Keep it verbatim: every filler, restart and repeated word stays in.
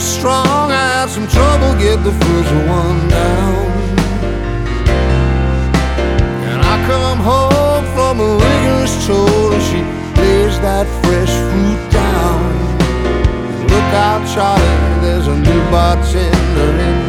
strong. I had some trouble get the first one down. And I come home from a rigorous chore, and she lays that fresh fruit down. Look out, Charlie, there's a new bartender in